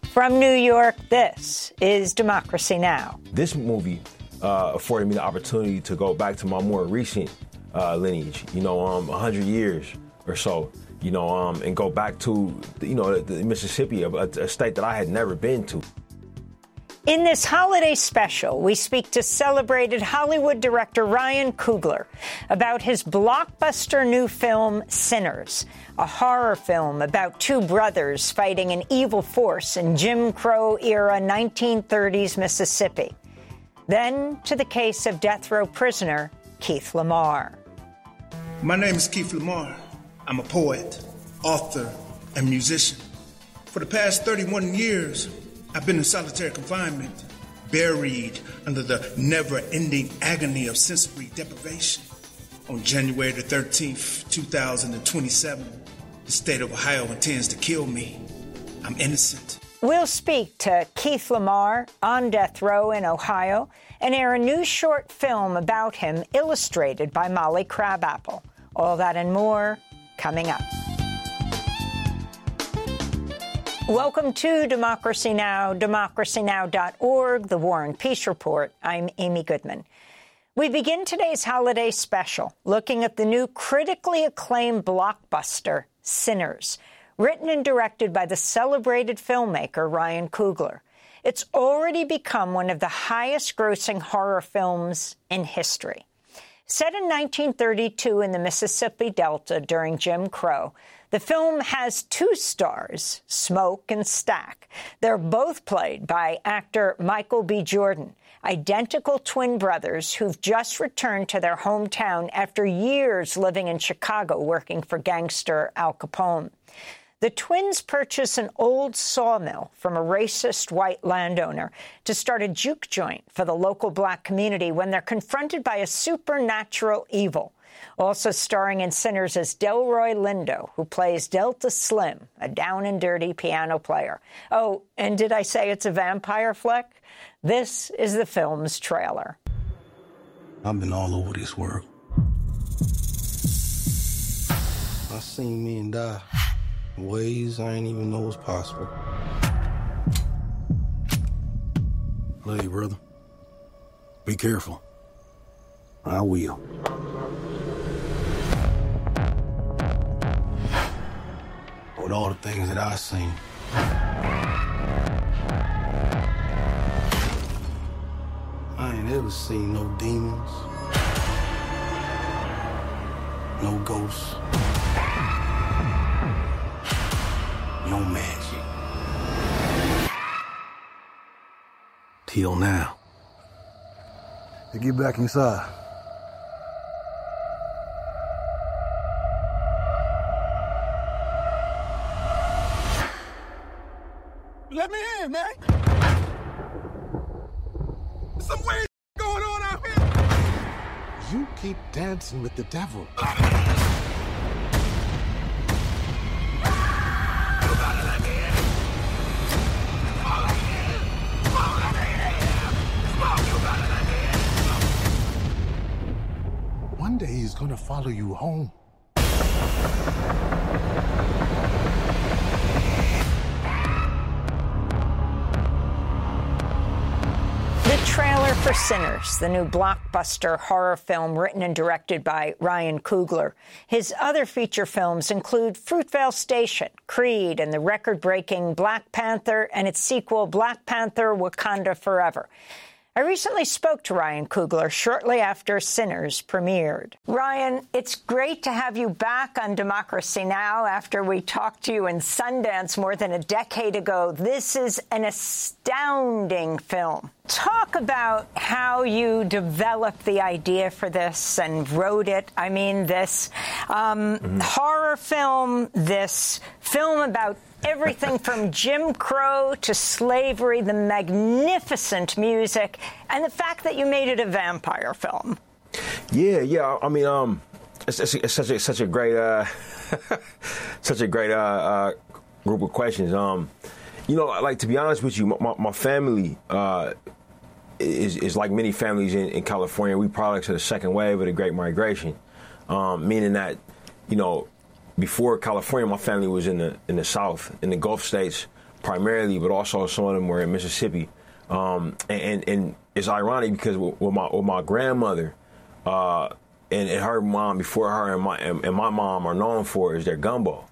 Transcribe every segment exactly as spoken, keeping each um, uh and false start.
From New York, this is Democracy Now! This movie uh, afforded me the opportunity to go back to my more recent uh, lineage, you know, um, one hundred years or so, you know, um, and go back to, you know, the, the Mississippi, a, a state that I had never been to. In this holiday special, we speak to celebrated Hollywood director Ryan Coogler about his blockbuster new film, Sinners, a horror film about two brothers fighting an evil force in Jim Crow-era nineteen thirties Mississippi. Then to the case of death row prisoner Keith Lamar. My name is Keith Lamar. I'm a poet, author, and musician. For the past thirty-one years, I've been in solitary confinement, buried under the never-ending agony of sensory deprivation. On January the thirteenth, two thousand twenty-seven, the state of Ohio intends to kill me. I'm innocent. We'll speak to Keith Lamar on death row in Ohio and air a new short film about him illustrated by Molly Crabapple. All that and more coming up. Welcome to Democracy Now!, democracy now dot org, the War and Peace Report. I'm Amy Goodman. We begin today's holiday special looking at the new critically acclaimed blockbuster, Sinners, written and directed by the celebrated filmmaker Ryan Coogler. It's already become one of the highest-grossing horror films in history. Set in nineteen thirty-two in the Mississippi Delta during Jim Crow, the film has two stars, Smoke and Stack. They're both played by actor Michael B. Jordan, identical twin brothers who've just returned to their hometown after years living in Chicago working for gangster Al Capone. The twins purchase an old sawmill from a racist white landowner to start a juke joint for the local black community when they're confronted by a supernatural evil. Also starring in Sinners is Delroy Lindo, who plays Delta Slim, a down-and-dirty piano player. Oh, and did I say it's a vampire flick? This is the film's trailer. I've been all over this world. I seen men die in ways I ain't even know was possible. Love you, brother. Be careful. I will. With all the things that I've seen, I ain't ever seen no demons, no ghosts, no magic. Till now. Hey, get back inside. Let me in, man. There's some weird going on out here. You keep dancing with the devil. One day he's gonna follow you home. Trailer for Sinners, the new blockbuster horror film written and directed by Ryan Coogler. His other feature films include Fruitvale Station, Creed, and the record-breaking Black Panther and its sequel, Black Panther: Wakanda Forever. I recently spoke to Ryan Coogler shortly after Sinners premiered. Ryan, it's great to have you back on Democracy Now! After we talked to you in Sundance more than a decade ago. This is an astounding film. Talk about how you developed the idea for this and wrote it. I mean, this um, mm-hmm. horror film, this film about everything from Jim Crow to slavery, the magnificent music, and the fact that you made it a vampire film. Yeah, yeah. I mean, um, it's, it's, it's such a such a great, uh, such a great uh, uh, group of questions. Um, you know, like to be honest with you, my, my family uh, is is like many families in, in California. We products of the second wave of the Great Migration, um, meaning that, you know, before California, my family was in the in the South, in the Gulf states, primarily, but also some of them were in Mississippi. Um, and, and and it's ironic because with, with my with my grandmother, uh, and, and her mom before her and my and, and my mom are known for is their gumbo.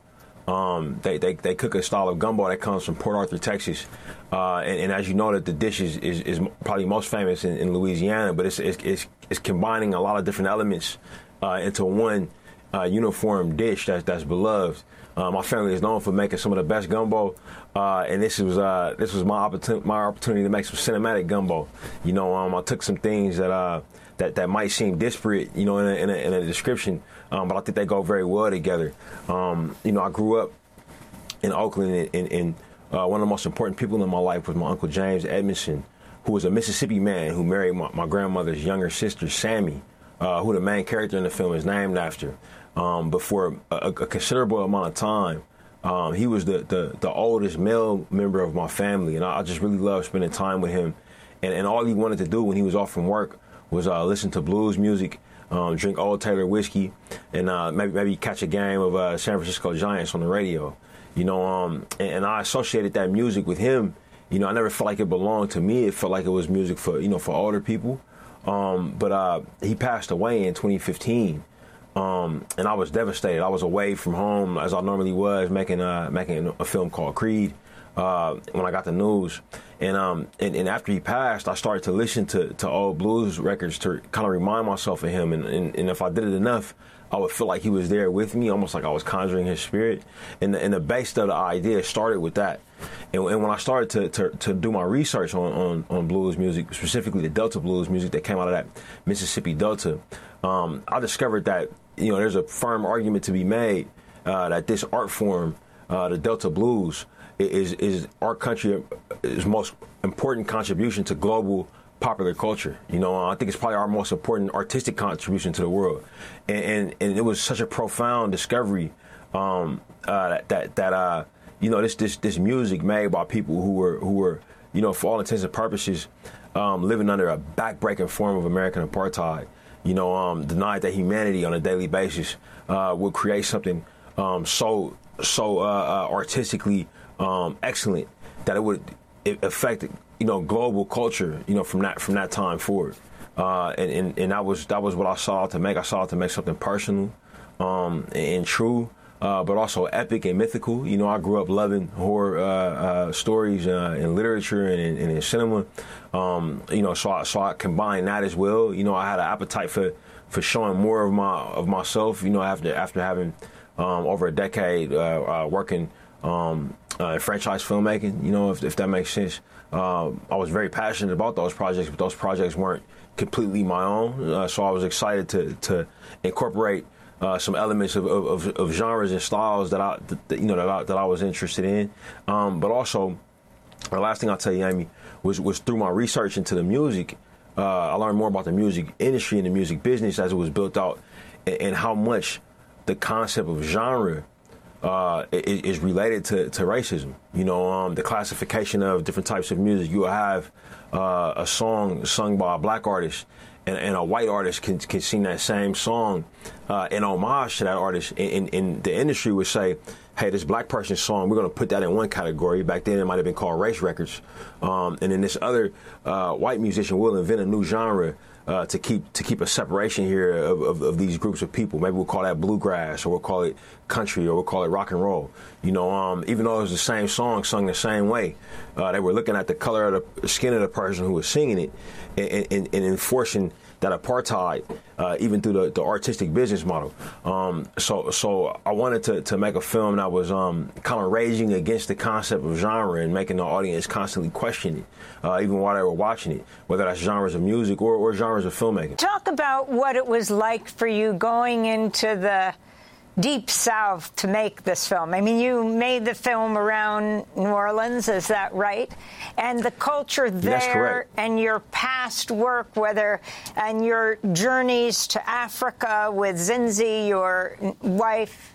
Um, they, they they cook a style of gumbo that comes from Port Arthur, Texas, uh, and, and as you know, that the dish is, is, is probably most famous in, in Louisiana, but it's, it's it's it's combining a lot of different elements uh, into one uh, uniform dish that's that's beloved. Uh, my family is known for making some of the best gumbo, uh, and this was uh, this was my opportunity my opportunity to make some cinematic gumbo. You know, um, I took some things that uh, that that might seem disparate, you know, in a, in a, in a description. Um, but I think they go very well together. Um, you know, I grew up in Oakland, and, and, and uh, one of the most important people in my life was my Uncle James Edmondson, who was a Mississippi man who married my, my grandmother's younger sister, Sammy, uh, who the main character in the film is named after. Um, but for a, a considerable amount of time, um, he was the, the, the oldest male member of my family, and I, I just really loved spending time with him. And, and all he wanted to do when he was off from work was uh, listen to blues music, Um, drink Old Taylor whiskey, and uh, maybe maybe catch a game of uh, San Francisco Giants on the radio, you know. Um, and, and I associated that music with him. You know, I never felt like it belonged to me. It felt like it was music for you know for older people. Um, but uh, he passed away in twenty fifteen, um, and I was devastated. I was away from home as I normally was, making uh, making a film called Creed. Uh, when I got the news, and um, and, and after he passed, I started to listen to, to old blues records to kind of remind myself of him, and, and, and if I did it enough, I would feel like he was there with me, almost like I was conjuring his spirit. And the, and the base of the idea started with that. And, and when I started to, to, to do my research on, on, on blues music, specifically the Delta blues music that came out of that Mississippi Delta, um, I discovered that you know there's a firm argument to be made uh, that this art form, uh, the Delta blues, is is our country's most important contribution to global popular culture. You know, I think it's probably our most important artistic contribution to the world, and and, and it was such a profound discovery um, uh, that that, that uh, you know this this this music made by people who were who were you know for all intents and purposes um, living under a backbreaking form of American apartheid. You know, um, denied their humanity on a daily basis uh, would create something um, so so uh, uh, artistically. Um, excellent that it would it affect you know global culture you know from that from that time forward, uh, and, and and that was that was what I saw to make. I saw to make something personal um, and true, uh, but also epic and mythical. You know, I grew up loving horror uh, uh, stories uh, in literature and in, and in cinema. Um, you know, so I, so I combined that as well. You know, I had an appetite for, for showing more of my of myself. You know, after after having um, over a decade uh, uh, working. Um, uh, in franchise filmmaking, you know, if, if that makes sense. Um, I was very passionate about those projects, but those projects weren't completely my own. Uh, so I was excited to to incorporate uh, some elements of, of, of genres and styles that I, that, you know, that I, that I was interested in. Um, but also, the last thing I'll tell you, Amy, was was through my research into the music. Uh, I learned more about the music industry and the music business as it was built out, and, and how much the concept of genre. Uh, is related to, to racism. You know, um, the classification of different types of music. You will have uh, a song sung by a black artist, and, and a white artist can, can sing that same song uh, in homage to that artist. And, and the industry would say, hey, this black person's song, we're going to put that in one category. Back then, it might have been called race records. Um, and then this other uh, white musician will invent a new genre Uh, to keep to keep a separation here of, of, of these groups of people. Maybe we'll call that bluegrass, or we'll call it country, or we'll call it rock and roll. You know, um, even though it was the same song sung the same way, uh, they were looking at the color of the skin of the person who was singing it, and, and, and enforcing that apartheid, uh, even through the, the artistic business model. Um, so, so I wanted to, to make a film that was um, kind of raging against the concept of genre and making the audience constantly question it, uh, even while they were watching it, whether that's genres of music or, or genres of filmmaking. Talk about what it was like for you going into the Deep South to make this film. I mean, you made the film around New Orleans, is that right? And the culture there and your past work, whether and your journeys to Africa with Zinzi, your wife.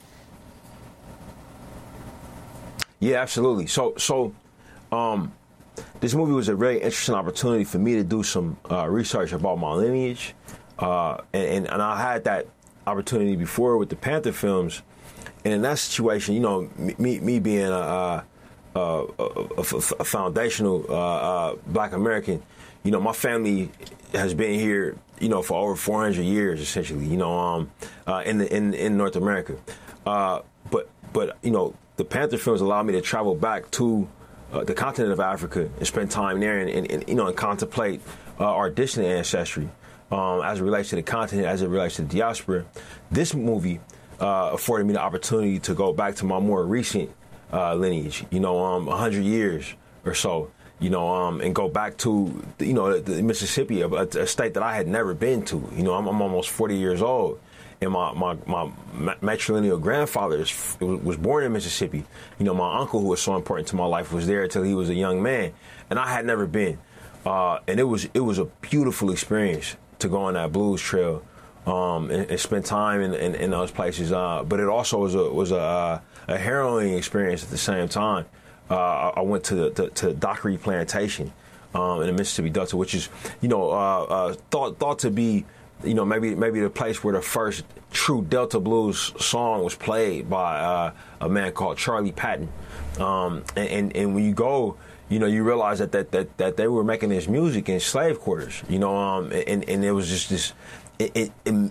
Yeah, absolutely. So, so um, this movie was a very interesting opportunity for me to do some uh, research about my lineage, uh, and, and, and I had that opportunity before with the Panther films, and in that situation, you know, me me being a, uh, a, a, a foundational uh, uh, Black American, you know, my family has been here, you know, for over four hundred years, essentially, you know, um, uh, in the in in North America. Uh, but but you know, the Panther films allowed me to travel back to uh, the continent of Africa and spend time there, and, and, and you know, and contemplate uh, our distant ancestry um, as it relates to the continent, as it relates to the diaspora. This movie uh, afforded me the opportunity to go back to my more recent uh, lineage, you know, um, one hundred years or so. You know, um, and go back to, you know, the, the Mississippi, a, a state that I had never been to. You know, I'm, I'm almost forty years old, and my my, my matrilineal grandfather is, was born in Mississippi. You know, my uncle, who was so important to my life, was there until he was a young man, and I had never been. Uh, and it was it was a beautiful experience to go on that blues trail um, and, and spend time in, in, in those places. Uh, but it also was a was a, a harrowing experience at the same time. Uh, I went to the to, to Dockery Plantation um, in the Mississippi Delta, which is, you know, uh, uh, thought thought to be, you know, maybe maybe the place where the first true Delta blues song was played by uh, a man called Charlie Patton. Um, and, and and when you go, you know, you realize that that that, that they were making this music in slave quarters, you know, um, and and there was just this it, it,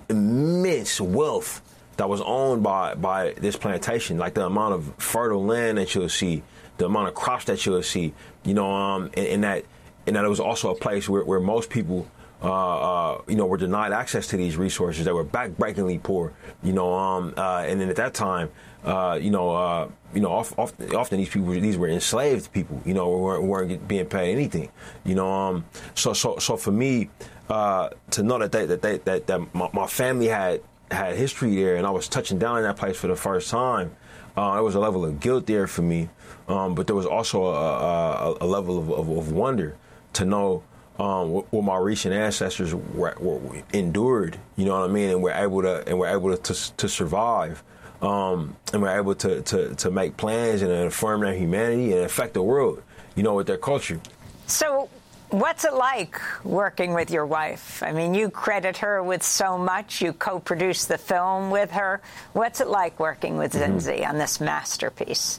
immense wealth that was owned by by this plantation, like the amount of fertile land that you'll see, the amount of crops that you'll see, you know, um, and, and that and that it was also a place where, where most people, uh, uh, you know, were denied access to these resources. They were backbreakingly poor, you know, um, uh, and then at that time, uh, you know, uh, you know, often, often these people, these were enslaved people, you know, weren't, weren't being paid anything, you know. Um, so, so, so for me, uh, to know that they, that they, that that my, my family had had history there, and I was touching down in that place for the first time, uh, there was a level of guilt there for me. Um, but there was also a, a, a level of, of, of wonder to know um, what, what my recent ancestors were, were endured. You know what I mean? And we're able to and we're able to to, to survive, um, and we're able to, to to make plans and affirm their humanity and affect the world. You know, with their culture. So, what's it like working with your wife? I mean, you credit her with so much. You co-produced the film with her. What's it like working with Zinzi mm-hmm. on this masterpiece?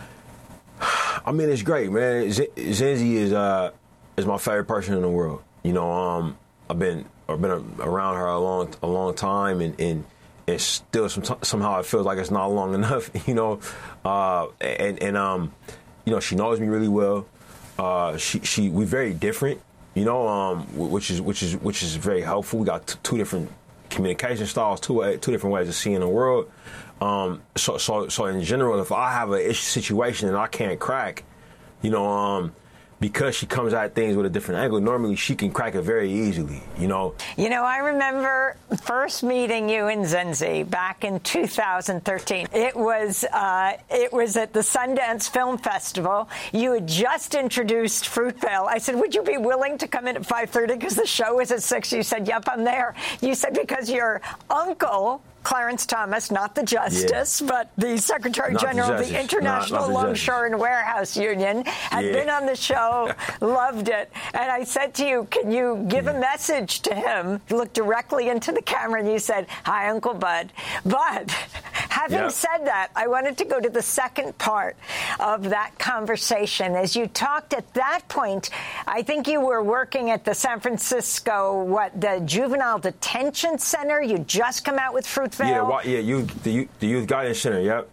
I mean, it's great, man. Z- Zinzi is uh, is my favorite person in the world. You know, um, I've been I've been around her a long a long time, and, and, and still some, somehow it feels like it's not long enough. You know, uh, and and um, you know, she knows me really well. Uh, she she we're very different. You know, um, which is which is which is very helpful. We got t- two different communication styles, two two different ways of seeing the world. Um, so, so, so in general, if I have a situation and I can't crack, you know, um, because she comes at things with a different angle, normally she can crack it very easily, you know. You know, I remember first meeting you in Zinzi back in two thousand thirteen. It was uh, it was at the Sundance Film Festival. You had just introduced Fruitvale. I said, would you be willing to come in at five thirty because the show is at six? You said, yep, I'm there. You said because your uncle, Clarence Thomas, not the Justice, yeah. but the Secretary not General the of the International not, not the Longshore and Warehouse Union, had yeah. been on the show, loved it. And I said to you, can you give yeah. a message to him? You looked directly into the camera and you said, hi, Uncle Bud. But having yeah. said that, I wanted to go to the second part of that conversation. As you talked at that point, I think you were working at the San Francisco, what, the Juvenile Detention Center? You just come out with Fruitvale. Yeah, well, yeah, you, the, youth, the Youth Guidance Center, yep.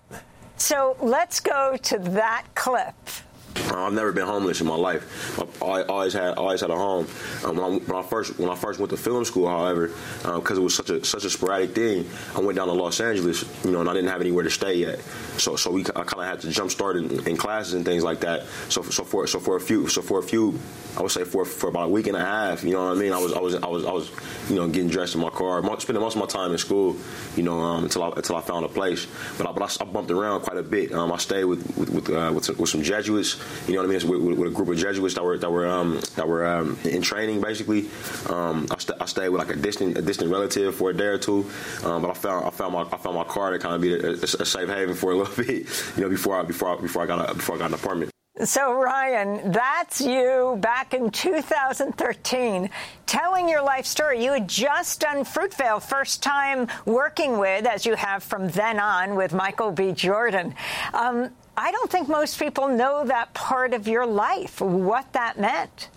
So let's go to that clip. I've never been homeless in my life. I always had always had a home. Um, when, I, when I first when I first went to film school, however, because um, it was such a such a sporadic thing, I went down to Los Angeles, you know, and I didn't have anywhere to stay yet. So so we I kind of had to jump start in, in classes and things like that. So so for so for a few so for a few, I would say for for about a week and a half, you know what I mean. I was I was I was I was you know getting dressed in my car, spending most of my time in school, you know, um, until I until I found a place. But I, but I, I bumped around quite a bit. Um, I stayed with with with, uh, with with some Jesuits. You know what I mean? It's with, with, with a group of Jesuits that were that were um, that were um, in training, basically. Um, I, st- I stayed with like a distant a distant relative for a day or two, um, but I found I found my I found my car to kind of be a, a safe haven for a little bit, you know, before I before I, before I got a, before I got an apartment. So, Ryan, that's you back in two thousand thirteen telling your life story. You had just done Fruitvale, first time working with, as you have from then on, with Michael B. Jordan. Um, I don't think most people know that part of your life, what that meant.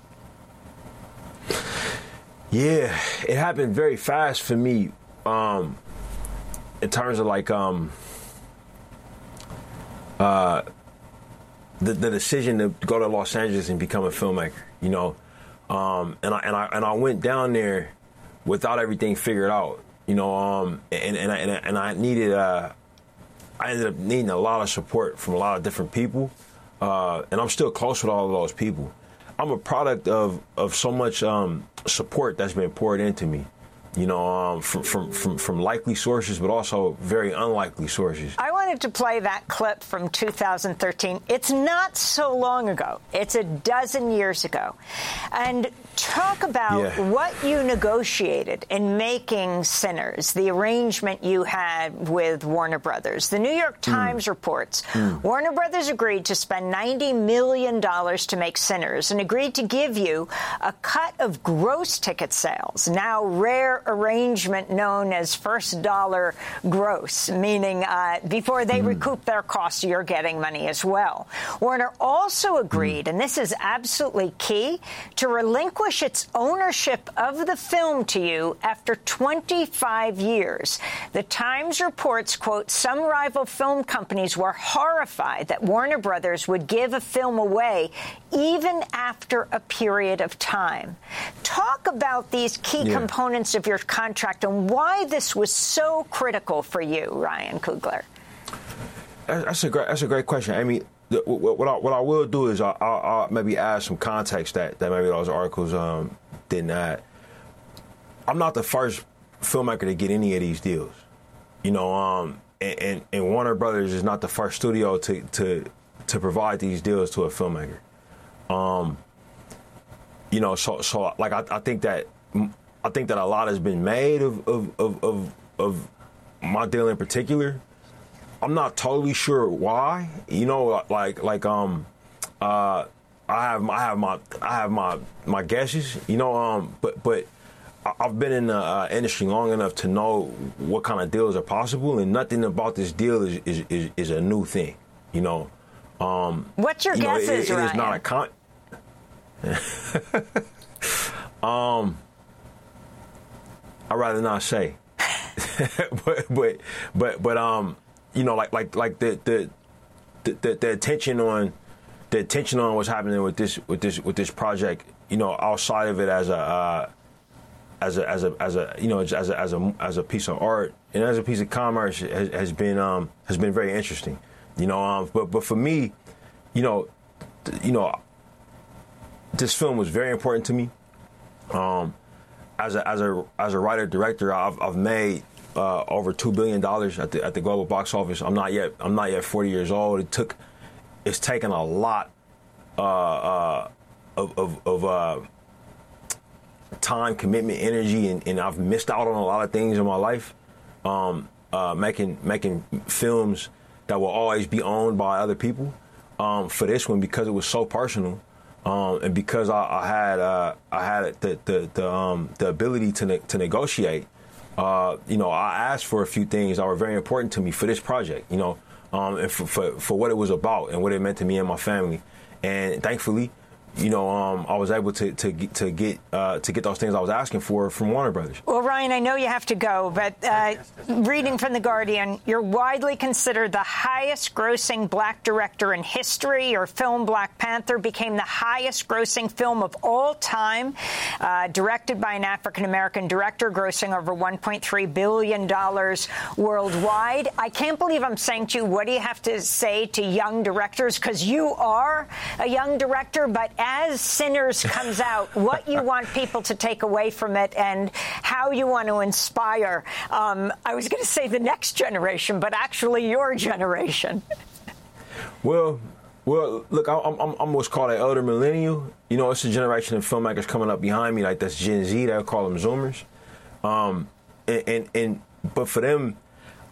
Yeah, it happened very fast for me um, in terms of like um, uh, the, the decision to go to Los Angeles and become a filmmaker, you know. Um, and I and I and I went down there without everything figured out, you know. Um, and and I, and I, and I needed uh, I ended up needing a lot of support from a lot of different people, uh, and I'm still close with all of those people. I'm a product of of so much um, support that's been poured into me, you know, um, from, from from from likely sources, but also very unlikely sources. I wanted to play that clip from two thousand thirteen. It's not so long ago. It's a dozen years ago. And talk about yeah. what you negotiated in making Sinners, the arrangement you had with Warner Brothers. The New York Times mm. reports mm. Warner Brothers agreed to spend ninety million dollars to make Sinners and agreed to give you a cut of gross ticket sales, now rare arrangement known as first dollar gross, meaning uh, before they mm. recoup their costs, you're getting money as well. Warner also agreed, mm. and this is absolutely key, to relinquish its ownership of the film to you after twenty-five years. The Times reports, quote, some rival film companies were horrified that Warner Brothers would give a film away even after a period of time. Talk about these key yeah. components of your contract and why this was so critical for you, Ryan Coogler. That's a great, that's a great question. I mean, the, what, I, what I will do is I'll, I'll maybe add some context that, that maybe those articles um, didn't add. I'm not the first filmmaker to get any of these deals, you know, um, and, and, and Warner Brothers is not the first studio to to, to provide these deals to a filmmaker. Um, you know, so so like I, I think that I think that a lot has been made of of, of of of my deal in particular. I'm not totally sure why. You know, like like um, uh, I have I have my I have my my guesses. You know, um, but but I've been in the uh, industry long enough to know what kind of deals are possible, and nothing about this deal is is, is, is a new thing. You know. Um, What's your you know, guesses, it, it Ryan? is not a con. um, I'd rather not say. but but but but um. You know, like like like the the, the the attention on the attention on what's happening with this with this with this project. You know, outside of it as a uh, as a as a as a you know as a as a as a piece of art and as a piece of commerce has, has been um, has been very interesting. You know, um, but but for me, you know, th- you know, this film was very important to me. Um, as a as a as a writer director, I've I've made. Uh, over two billion dollars at the at the global box office. I'm not yet. I'm not yet forty years old. It took. It's taken a lot uh, uh, of of, of uh, time, commitment, energy, and, and I've missed out on a lot of things in my life. Um, uh, making making films that will always be owned by other people. Um, for this one, because it was so personal, um, and because I, I had uh, I had the the the, um, the ability to ne- to negotiate. Uh, you know, I asked for a few things that were very important to me for this project, you know, um, and for, for, for what it was about and what it meant to me and my family. And thankfully, you know, um, I was able to to get to get uh, to get those things I was asking for from Warner Brothers. Well, Ryan, I know you have to go, but uh, reading from The Guardian, you're widely considered the highest-grossing black director in history. Your film Black Panther became the highest-grossing film of all time, uh, directed by an African-American director, grossing over one point three billion dollars worldwide. I can't believe I'm saying to you, what do you have to say to young directors? Because you are a young director, but as Sinners comes out, what you want people to take away from it and how you want to inspire, um, I was going to say the next generation, but actually your generation. Well, well, look, I'm, I'm, I'm what's called an elder millennial. You know, it's a generation of filmmakers coming up behind me, like that's Gen Z. They'll call them Zoomers. Um, and, and, and but for them,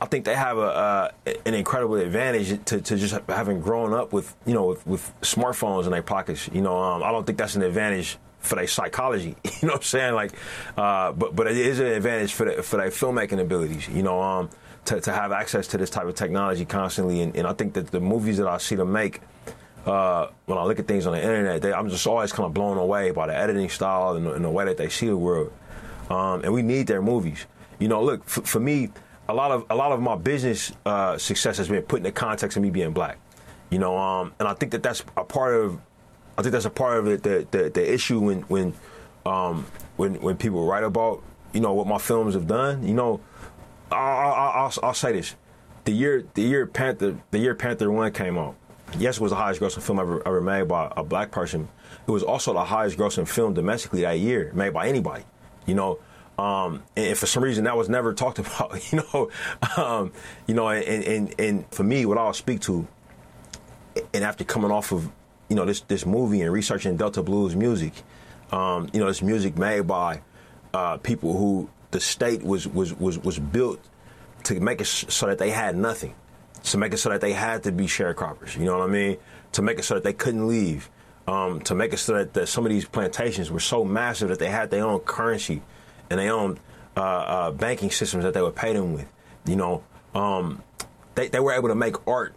I think they have a uh, an incredible advantage to, to just having grown up with, you know, with, with smartphones in their pockets. You know, um, I don't think that's an advantage for their psychology. You know what I'm saying? Like, uh, but but it is an advantage for the, for their filmmaking abilities. You know, um, to to have access to this type of technology constantly. And, and I think that the movies that I see them make, uh, when I look at things on the internet, they, I'm just always kind of blown away by the editing style and, and the way that they see the world. Um, and we need their movies. You know, look, f- for me, a lot of a lot of my business uh, success has been put in the context of me being black. You know, um, and I think that that's a part of, I think that's a part of it. The the, the issue when when, um, when when people write about, you know, what my films have done. You know, I, I, I'll, I'll say this: the year the year Panther the year Panther One came out, yes, it was the highest grossing film ever ever made by a black person. It was also the highest grossing film domestically that year made by anybody. You know. Um, and for some reason that was never talked about, you know, um, you know, and, and, and for me, what I'll speak to, and after coming off of, you know, this, this movie and researching Delta Blues music, um, you know, this music made by, uh, people who the state was, was, was, was built to make it so that they had nothing, to make it so that they had to be sharecroppers, you know what I mean? To make it so that they couldn't leave, um, to make it so that, that some of these plantations were so massive that they had their own currency and their own uh, uh, banking systems that they would pay them with. You know, um, they, they were able to make art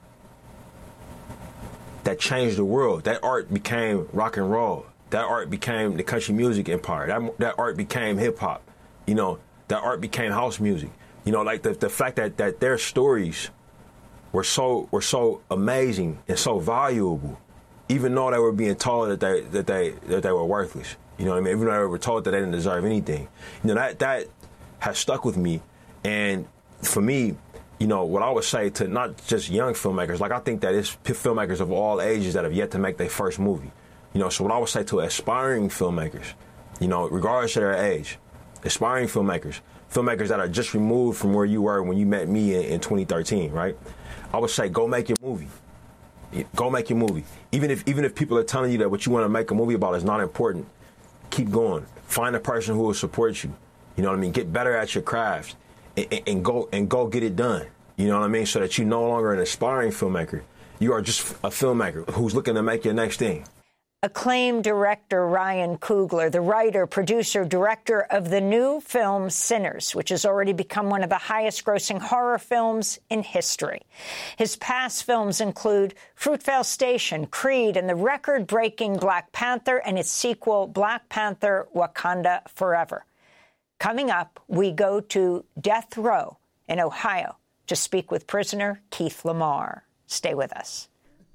that changed the world. That art became rock and roll. That art became the country music empire. That, that art became hip hop. You know, that art became house music. You know, like the, the fact that, that their stories were so were so amazing and so valuable, even though they were being told that they that they that they were worthless. You know what I mean? Even though they were told that they didn't deserve anything. You know, that that has stuck with me. And for me, you know, what I would say to not just young filmmakers, like I think that it's filmmakers of all ages that have yet to make their first movie. You know, so what I would say to aspiring filmmakers, you know, regardless of their age, aspiring filmmakers, filmmakers that are just removed from where you were when you met me in, in twenty thirteen, right? I would say go make your movie. Go make your movie. Even if even if people are telling you that what you want to make a movie about is not important, keep going. Find a person who will support you. You know what I mean? Get better at your craft and, and, and go and go get it done. You know what I mean? So that you're no longer an aspiring filmmaker. You are just a filmmaker who's looking to make your next thing. Acclaimed director Ryan Coogler, the writer, producer, director of the new film Sinners, which has already become one of the highest-grossing horror films in history. His past films include Fruitvale Station, Creed, and the record-breaking Black Panther and its sequel, Black Panther: Wakanda Forever. Coming up, we go to Death Row in Ohio to speak with prisoner Keith Lamar. Stay with us.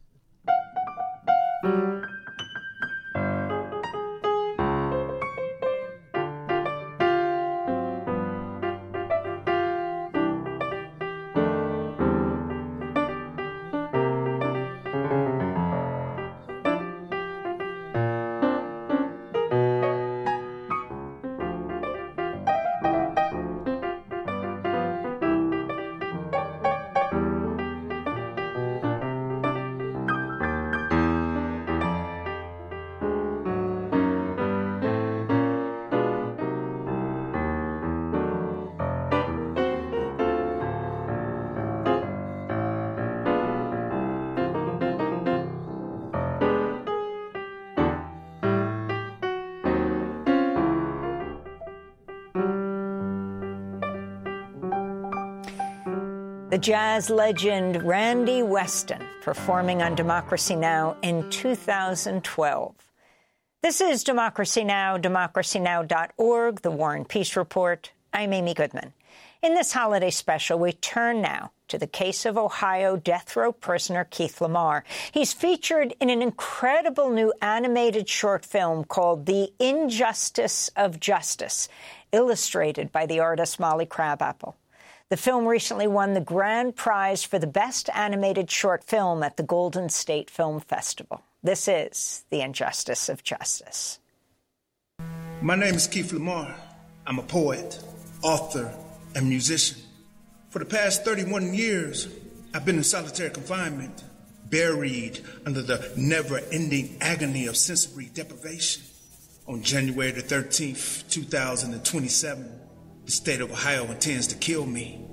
The jazz legend Randy Weston performing on Democracy Now! In two thousand twelve. This is Democracy Now!, democracy now dot org, The War and Peace Report. I'm Amy Goodman. In this holiday special, we turn now to the case of Ohio death row prisoner Keith Lamar. He's featured in an incredible new animated short film called The Injustice of Justice, illustrated by the artist Molly Crabapple. The film recently won the grand prize for the best animated short film at the Golden State Film Festival. This is The Injustice of Justice. My name is Keith Lamar. I'm a poet, author, and musician. For the past thirty-one years, I've been in solitary confinement, buried under the never-ending agony of sensory deprivation. On January the thirteenth, two thousand twenty-seven, the state of Ohio intends to kill me.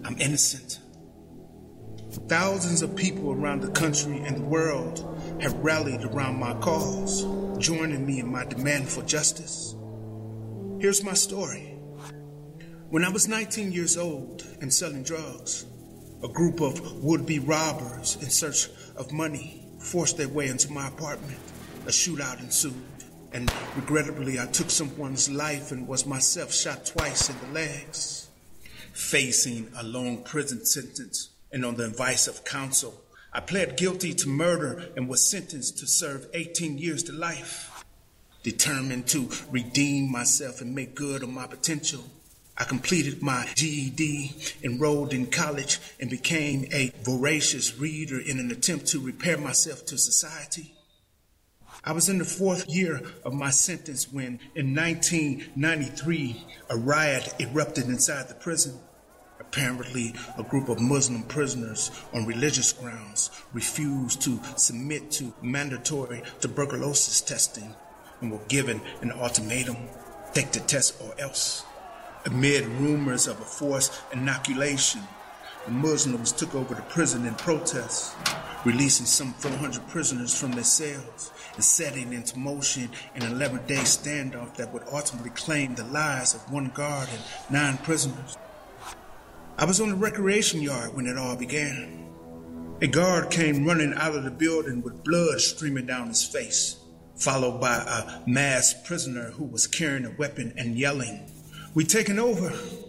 I'm innocent. Thousands of people around the country and the world have rallied around my cause, joining me in my demand for justice. Here's my story. When I was nineteen years old and selling drugs, a group of would-be robbers in search of money forced their way into my apartment. A shootout ensued, and regrettably I took someone's life and was myself shot twice in the legs. Facing a long prison sentence, and on the advice of counsel, I pled guilty to murder and was sentenced to serve eighteen years to life. Determined to redeem myself and make good on my potential, I completed my G E D, enrolled in college, and became a voracious reader in an attempt to repair myself to society. I was in the fourth year of my sentence when, in nineteen ninety-three, a riot erupted inside the prison. Apparently, a group of Muslim prisoners on religious grounds refused to submit to mandatory tuberculosis testing and were given an ultimatum: take the test or else. Amid rumors of a forced inoculation, the Muslims took over the prison in protest, releasing some four hundred prisoners from their cells and setting into motion an eleven-day standoff that would ultimately claim the lives of one guard and nine prisoners. I was on the recreation yard when it all began. A guard came running out of the building with blood streaming down his face, followed by a masked prisoner who was carrying a weapon and yelling, "We taking over."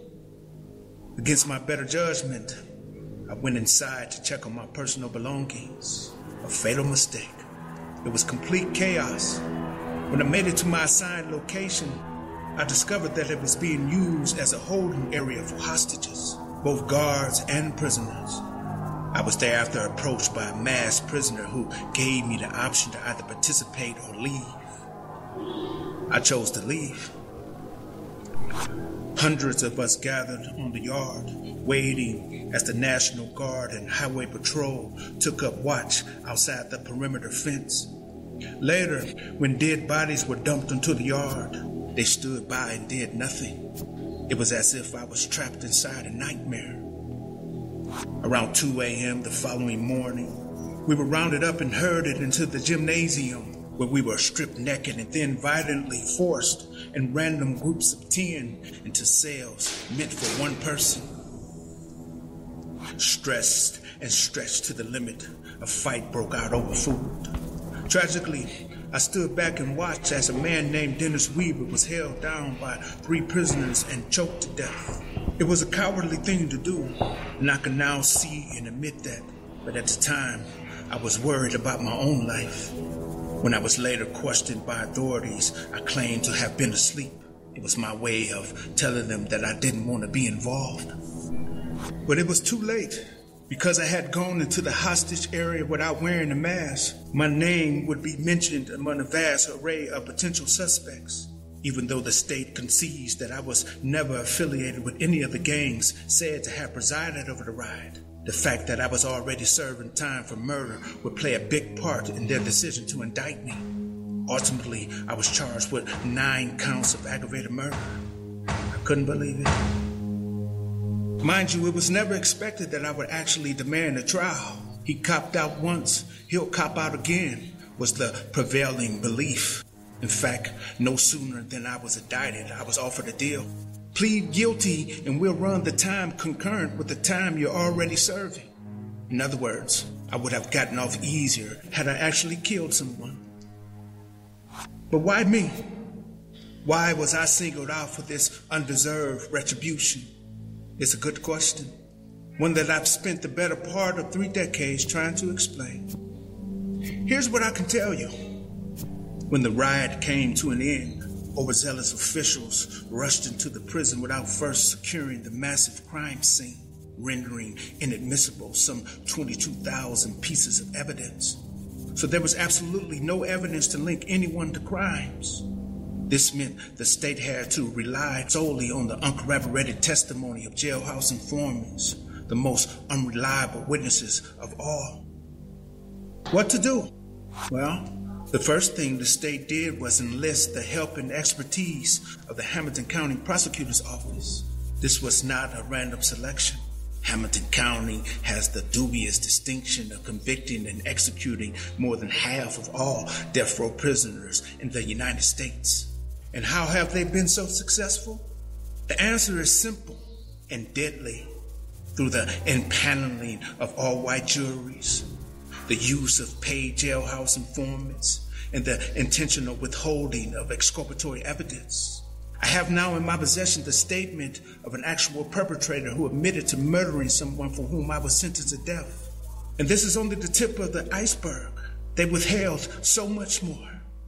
Against my better judgment, I went inside to check on my personal belongings. A fatal mistake. It was complete chaos. When I made it to my assigned location, I discovered that it was being used as a holding area for hostages, both guards and prisoners. I was thereafter approached by a masked prisoner who gave me the option to either participate or leave. I chose to leave. Hundreds of us gathered on the yard, waiting as the National Guard and Highway Patrol took up watch outside the perimeter fence. Later, when dead bodies were dumped into the yard, they stood by and did nothing. It was as if I was trapped inside a nightmare. Around two a.m. the following morning, we were rounded up and herded into the gymnasium, where we were stripped naked and then violently forced in random groups of ten into cells meant for one person. Stressed and stretched to the limit, a fight broke out over food. Tragically, I stood back and watched as a man named Dennis Weaver was held down by three prisoners and choked to death. It was a cowardly thing to do, and I can now see and admit that, but at the time, I was worried about my own life. When I was later questioned by authorities, I claimed to have been asleep. It was my way of telling them that I didn't want to be involved. But it was too late. Because I had gone into the hostage area without wearing a mask, my name would be mentioned among a vast array of potential suspects. Even though the state concedes that I was never affiliated with any of the gangs said to have presided over the riot, the fact that I was already serving time for murder would play a big part in their decision to indict me. Ultimately, I was charged with nine counts of aggravated murder. I couldn't believe it. Mind you, it was never expected that I would actually demand a trial. He copped out once, he'll cop out again, was the prevailing belief. In fact, no sooner than I was indicted, I was offered a deal. Plead guilty and we'll run the time concurrent with the time you're already serving. In other words, I would have gotten off easier had I actually killed someone. But why me? Why was I singled out for this undeserved retribution? It's a good question, one that I've spent the better part of three decades trying to explain. Here's what I can tell you. When the riot came to an end, overzealous officials rushed into the prison without first securing the massive crime scene, rendering inadmissible some twenty-two thousand pieces of evidence. So there was absolutely no evidence to link anyone to crimes. This meant the state had to rely solely on the uncorroborated testimony of jailhouse informants, the most unreliable witnesses of all. What to do? Well, the first thing the state did was enlist the help and expertise of the Hamilton County Prosecutor's Office. This was not a random selection. Hamilton County has the dubious distinction of convicting and executing more than half of all death row prisoners in the United States. And how have they been so successful? The answer is simple and deadly. Through the impaneling of all-white juries, the use of paid jailhouse informants, and the intentional withholding of exculpatory evidence. I have now in my possession the statement of an actual perpetrator who admitted to murdering someone for whom I was sentenced to death. And this is only the tip of the iceberg. They withheld so much more.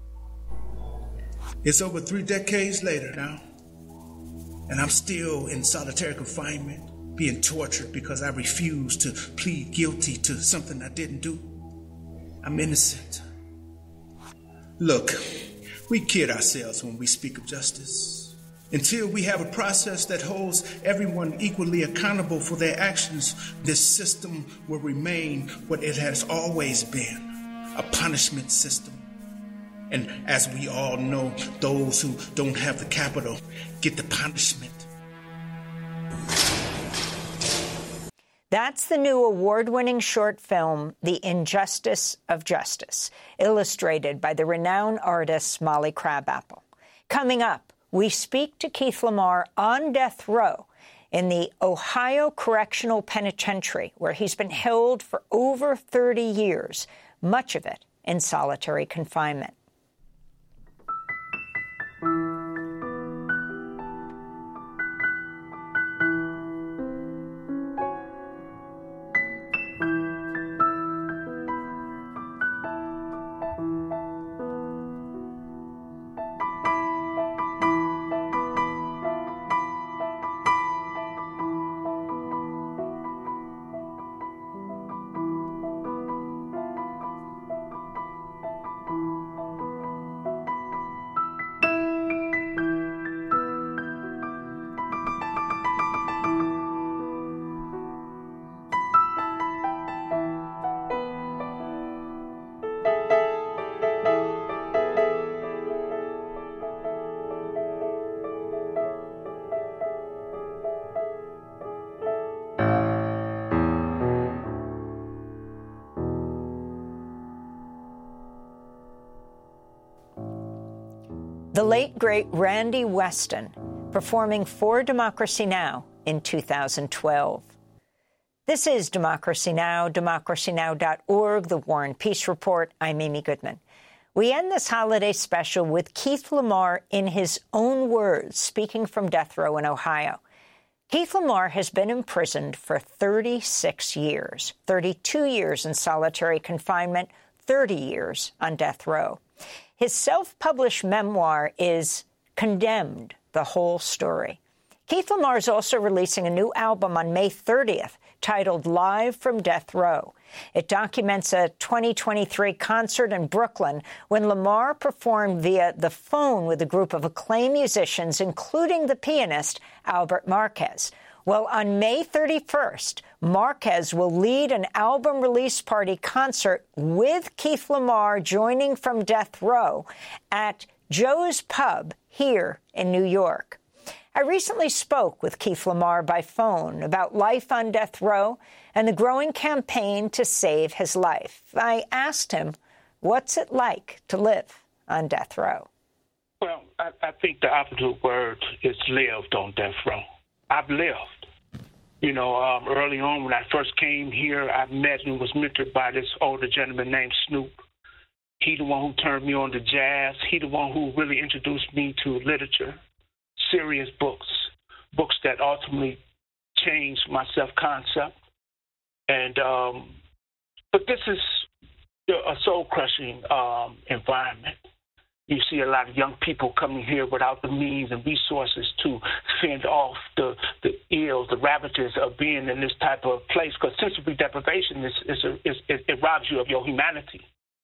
It's over three decades later now, and I'm still in solitary confinement, being tortured because I refused to plead guilty to something I didn't do. I'm innocent. Look, we kid ourselves when we speak of justice. Until we have a process that holds everyone equally accountable for their actions, this system will remain what it has always been, a punishment system. And as we all know, those who don't have the capital get the punishment. That's the new award-winning short film, The Injustice of Justice, illustrated by the renowned artist Molly Crabapple. Coming up, we speak to Keith Lamar on death row in the Ohio Correctional Penitentiary, where he's been held for over thirty years, much of it in solitary confinement. The late, great Randy Weston, performing for Democracy Now! In two thousand twelve. This is Democracy Now!, democracy now dot org, the War and Peace Report. I'm Amy Goodman. We end this holiday special with Keith Lamar in his own words, speaking from death row in Ohio. Keith Lamar has been imprisoned for thirty-six years, thirty-two years in solitary confinement, thirty years on death row. His self-published memoir is Condemned, the Whole Story. Keith Lamar is also releasing a new album on May thirtieth titled Live from Death Row. It documents a twenty twenty-three concert in Brooklyn when Lamar performed via the phone with a group of acclaimed musicians, including the pianist Albert Marquez. Well, on May thirty-first, Marquez will lead an album release party concert with Keith Lamar joining from death row at Joe's Pub here in New York. I recently spoke with Keith Lamar by phone about life on death row and the growing campaign to save his life. I asked him, what's it like to live on death row? Well, I, I think the opposite word is lived on death row. I've lived. You know, um, early on when I first came here, I met and was mentored by this older gentleman named Snoop. He the one who turned me on to jazz. He the one who really introduced me to literature, serious books, books that ultimately changed my self-concept. And um, but this is a soul-crushing um, environment. You see a lot of young people coming here without the means and resources to fend off the, the ills, the ravages of being in this type of place, because sensory deprivation is, is, a, is it, it robs you of your humanity.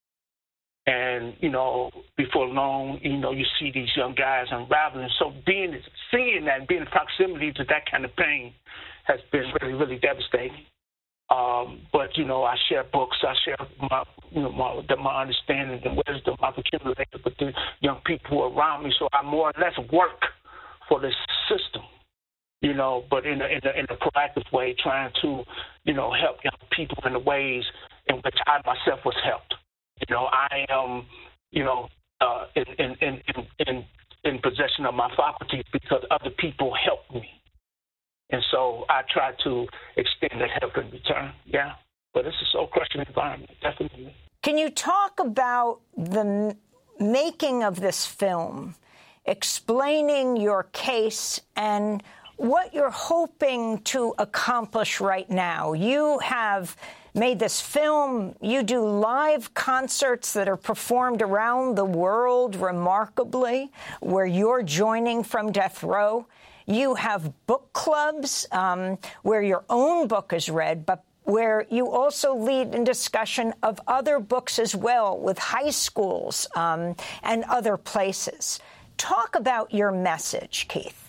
And, you know, before long, you know, you see these young guys unraveling. So being, seeing that and being in proximity to that kind of pain has been really, really devastating. Um, but, you know, I share books. I share my, you know, my, my understanding and wisdom I've accumulated with the young people who are around me. So I more or less work for this system. you know, but in a, in a, in a proactive way, trying to, you know, help young people in the ways in which I myself was helped. You know, I am, you know, uh, in, in, in, in, in possession of my faculties because other people helped me. And so I try to extend that help in return, yeah. But it's a soul-crushing environment, definitely. Can you talk about the making of this film, explaining your case and what you're hoping to accomplish right now? You have made this film. You do live concerts that are performed around the world remarkably, where you're joining from death row. You have book clubs um, where your own book is read, but where you also lead in discussion of other books as well with high schools um, and other places. Talk about your message, Keith.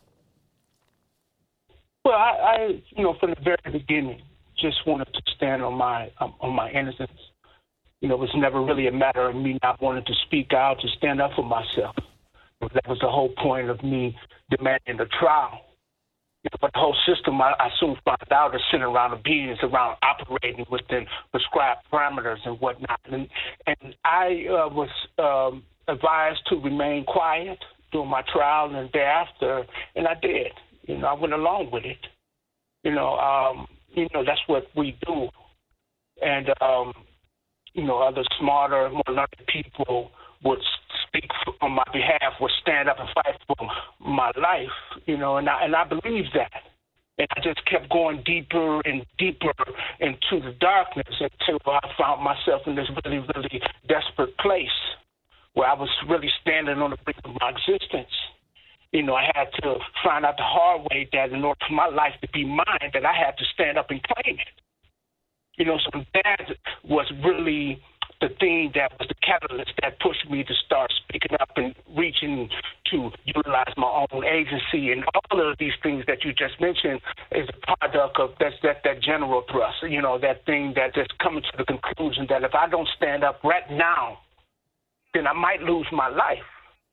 Well, I, I you know, from the very beginning, just wanted to stand on my um, on my innocence. You know, it was never really a matter of me not wanting to speak out, to stand up for myself. That was the whole point of me demanding the trial. You know, but the whole system, I, I soon found out, is centered around obedience, around operating within prescribed parameters and whatnot. And, and I uh, was um, advised to remain quiet during my trial and thereafter, and I did. You know, I went along with it. You know, um, you know, that's what we do. And, um, you know, other smarter, more learned people would speak on my behalf, would stand up and fight for my life, you know, and I, and I believe that. And I just kept going deeper and deeper into the darkness until I found myself in this really, really desperate place where I was really standing on the brink of my existence. You know, I had to find out the hard way that in order for my life to be mine, that I had to stand up and claim it. You know, so that was really the thing that was the catalyst that pushed me to start speaking up and reaching to utilize my own agency. And all of these things that you just mentioned is a product of that, that, that general thrust, you know, that thing that just coming to the conclusion that if I don't stand up right now, then I might lose my life.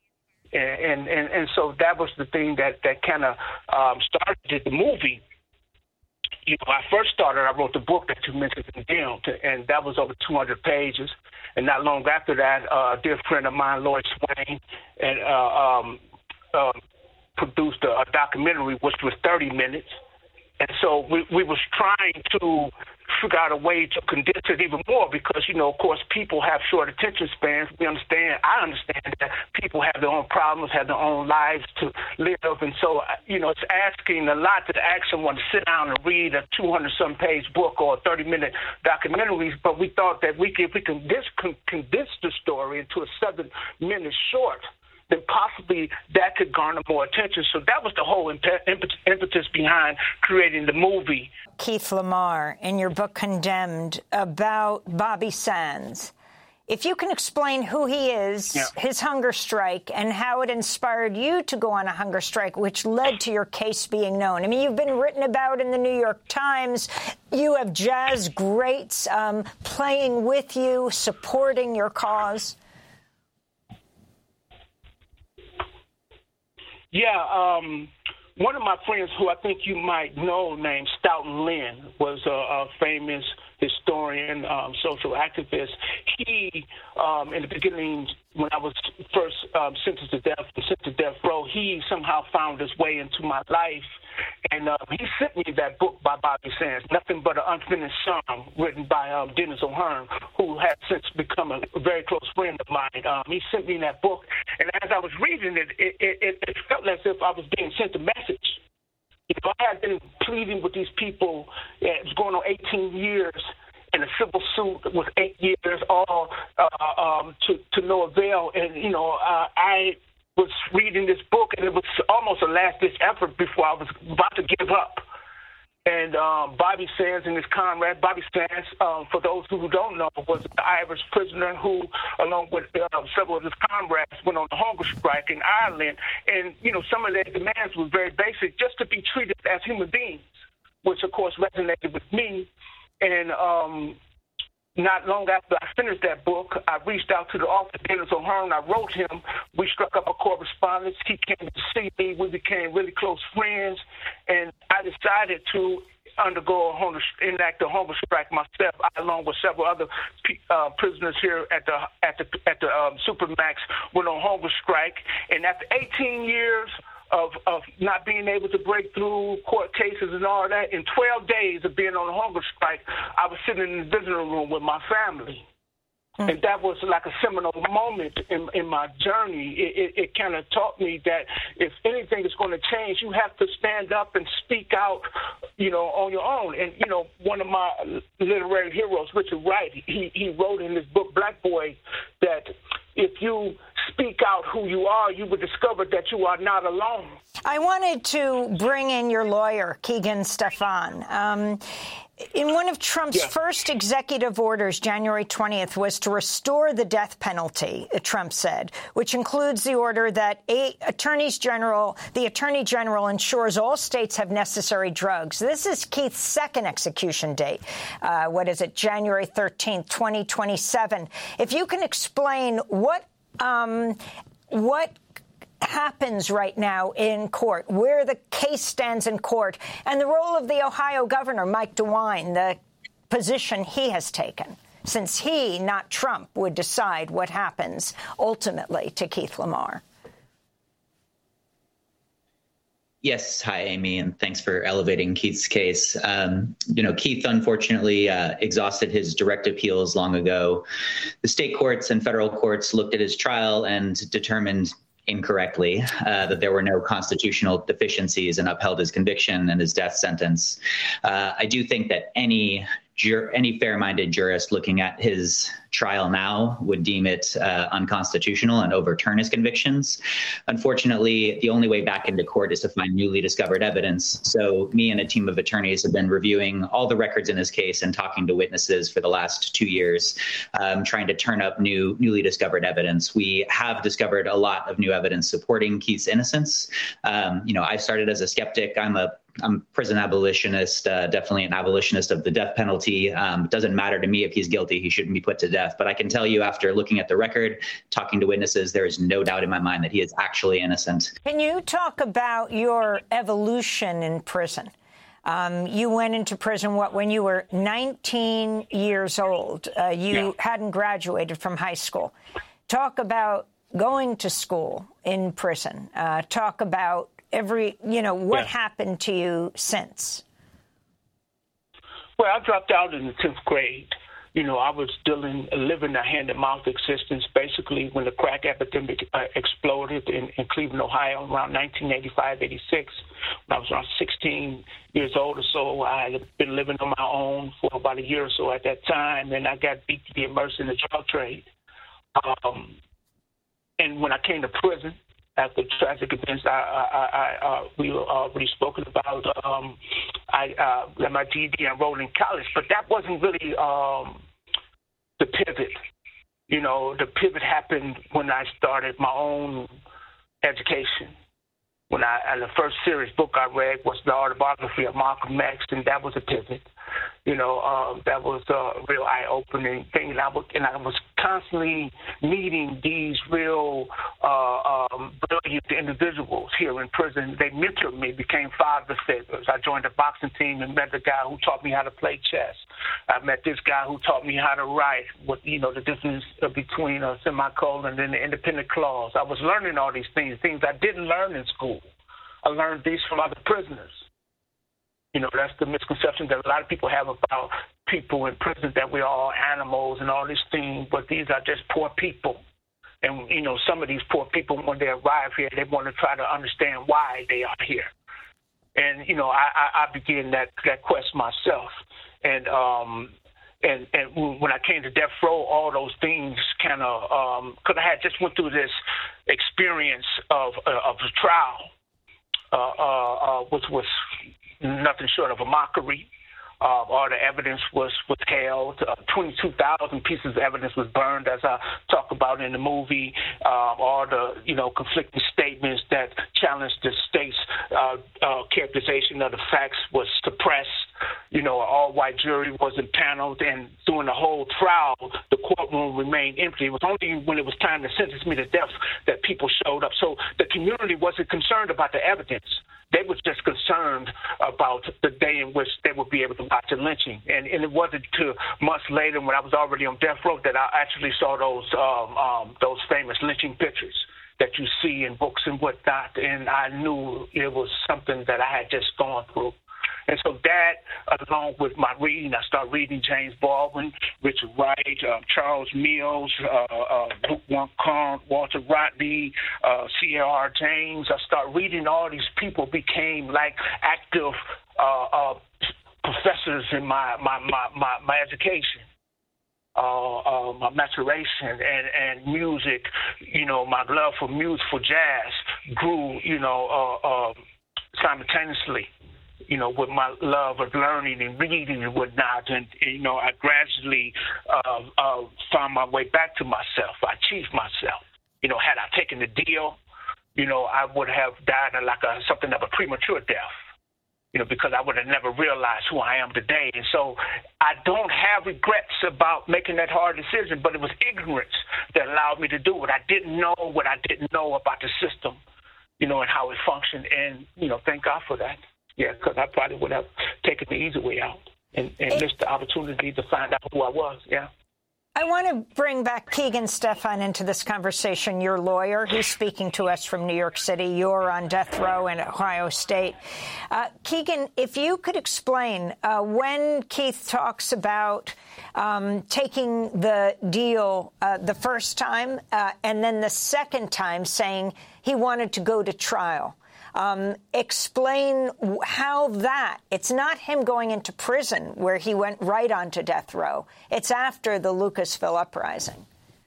And and, and so that was the thing that, that kind of um, started the movie. You know, I first started, I wrote the book that you mentioned, Condemned, and that was over two hundred pages. And not long after that, uh, a dear friend of mine, Lloyd Swain, and uh, um, uh, produced a, a documentary which was thirty minutes. And so we, we was trying to figure out a way to condense it even more because, you know, of course, people have short attention spans. We understand, I understand that people have their own problems, have their own lives to live. And so, you know, it's asking a lot to ask someone to sit down and read a two hundred some page book or a thirty minute documentaries. But we thought that we could, if we can condense, condense the story into a seven minute short, then possibly that could garner more attention. So that was the whole impetus behind creating the movie. Keith Lamar, in your book Condemned, about Bobby Sands. If you can explain who he is, yeah. his hunger strike, and how it inspired you to go on a hunger strike, which led to your case being known. I mean, you've been written about in the New York Times. You have jazz greats um, playing with you, supporting your cause. Yeah, um, one of my friends who I think you might know named Stoughton Lynn was a, a famous historian, um, social activist. He, um, in the beginning, when I was first um, sentenced to death, sent to death row, he somehow found his way into my life. And uh, he sent me that book by Bobby Sands, Nothing But an Unfinished Song, written by um, Dennis O'Hearn, who has since become a very close friend of mine. Um, he sent me that book, and as I was reading it, it, it, it felt as if I was being sent a message. You know, I had been pleading with these people. It was going on eighteen years in a civil suit with eight years, all uh, um, to, to no avail. And, you know, uh, I was reading this book, and it was almost a last-ditch effort before I was about to give up. And um, Bobby Sands and his comrade, Bobby Sands, um, for those who don't know, was an Irish prisoner who, along with uh, several of his comrades, went on a hunger strike in Ireland. And, you know, some of their demands were very basic, just to be treated as human beings, which, of course, resonated with me. And um, not long after I finished that book, I reached out to the author, Dennis O'Hearn. I wrote him. We struck up a correspondence. He came to see me. We became really close friends. And I decided to undergo a hunger, enact a hunger strike myself, along with several other uh, prisoners here at the at the at the um, Supermax. Went on hunger strike. And after eighteen years of of not being able to break through court cases and all that, in twelve days of being on a hunger strike, I was sitting in the visiting room with my family. Mm. And that was like a seminal moment in, in my journey. It, it, it kind of taught me that if anything is going to change, you have to stand up and speak out, you know, on your own. And, you know, one of my literary heroes, Richard Wright, he, he wrote in his book, Black Boy, that if you speak out who you are, you will discover that you are not alone. I wanted to bring in your lawyer, Keegan Stefan. Um, in one of Trump's yeah. first executive orders, January twentieth, was to restore the death penalty, Trump said, which includes the order that a attorneys general, the attorney general ensures all states have necessary drugs. This is Keith's second execution date. Uh, what is it? January thirteenth, twenty twenty-seven. If you can explain what um, what happens right now in court, where the case stands in court, and the role of the Ohio governor, Mike DeWine, the position he has taken, since he, not Trump, would decide what happens ultimately to Keith Lamar. Yes. Hi, Amy, and thanks for elevating Keith's case. Um, you know, Keith, unfortunately, uh, exhausted his direct appeals long ago. The state courts and federal courts looked at his trial and determined incorrectly uh, that there were no constitutional deficiencies and upheld his conviction and his death sentence. Uh, I do think that any jur- any fair-minded jurist looking at his trial now would deem it uh, unconstitutional and overturn his convictions. Unfortunately, the only way back into court is to find newly discovered evidence. So me and a team of attorneys have been reviewing all the records in his case and talking to witnesses for the last two years, um, trying to turn up new, newly discovered evidence. We have discovered a lot of new evidence supporting Keith's innocence. Um, you know, I started as a skeptic. I'm a I'm a prison abolitionist, uh, definitely an abolitionist of the death penalty. Um, it doesn't matter to me if he's guilty. He shouldn't be put to death. But I can tell you, after looking at the record, talking to witnesses, there is no doubt in my mind that he is actually innocent. Can you talk about your evolution in prison? Um, you went into prison, what, when you were nineteen years old? Uh, you yeah. hadn't graduated from high school. Talk about going to school in prison. Uh, talk about every, you know, what yeah. happened to you since? Well, I dropped out in the tenth grade. You know, I was dealing, living a hand-to-mouth existence, basically, when the crack epidemic uh, exploded in, in Cleveland, Ohio, around nineteen eighty-five, eighty-six. When I was around sixteen years old or so, I had been living on my own for about a year or so at that time, and I got beat to be immersed in the drug trade. Um, and when I came to prison, after tragic events I, I, I, uh, we were already spoken about, um, I uh, got my G E D, enrolled in college, but that wasn't really um, the pivot. You know, the pivot happened when I started my own education. When I, and the first serious book I read was the autobiography of Malcolm X, and that was a pivot. You know, uh, that was a real eye-opening thing. And I was, and I was constantly meeting these real uh, um, brilliant individuals here in prison. They mentored me, became father figures. I joined a boxing team and met the guy who taught me how to play chess. I met this guy who taught me how to write, what, you know, the difference between a semicolon and the independent clause. I was learning all these things, things I didn't learn in school. I learned these from other prisoners. You know, that's the misconception that a lot of people have about people in prison, that we're all animals and all these things, but these are just poor people. And, you know, some of these poor people, when they arrive here, they want to try to understand why they are here. And, you know, I, I, I began that, that quest myself. And, um, and and when I came to death row, all those things kind of, because um, I had just went through this experience of, uh, of a trial, uh, uh, uh, which was nothing short of a mockery. Uh, all the evidence was withheld. Uh, twenty-two thousand pieces of evidence was burned, as I talk about in the movie. Uh, all the, you know, conflicting statements that challenged the state's uh, uh, characterization of the facts was suppressed. You know, an all-white jury was impaneled, and during the whole trial, the courtroom remained empty. It was only when it was time to sentence me to death that people showed up. So the community wasn't concerned about the evidence. They were just concerned about the day in which they would be able to watch a lynching. And, and it wasn't until months later, when I was already on death row, that I actually saw those um, um, those famous lynching pictures that you see in books and whatnot. And I knew it was something that I had just gone through. And so that, along with my reading, I started reading James Baldwin, Richard Wright, uh, Charles Mills, uh, uh, Luke Montcalm, Walter Rodney, uh, C L R James. I started reading all these people, became like active uh, uh, professors in my, my, my, my, my education. Uh, uh, my maturation and, and music, you know, my love for music, for jazz grew, you know, uh, uh, simultaneously, you know, with my love of learning and reading and whatnot. And, you know, I gradually uh, uh, found my way back to myself. I achieved myself. You know, had I taken the deal, you know, I would have died like a, something of a premature death. You know, because I would have never realized who I am today. And so I don't have regrets about making that hard decision, but it was ignorance that allowed me to do it. I didn't know what I didn't know about the system, you know, and how it functioned. And, you know, thank God for that. Yeah, because I probably would have taken the easy way out and, and missed the opportunity to find out who I was. Yeah. I want to bring back Keegan Stefan into this conversation, your lawyer, who's speaking to us from New York City. You're on death row in Ohio State. Uh, Keegan, if you could explain, uh, when Keith talks about um, taking the deal uh, the first time uh, and then the second time saying he wanted to go to trial, Um, explain how that, it's not him going into prison where he went right onto death row. It's after the Lucasville uprising.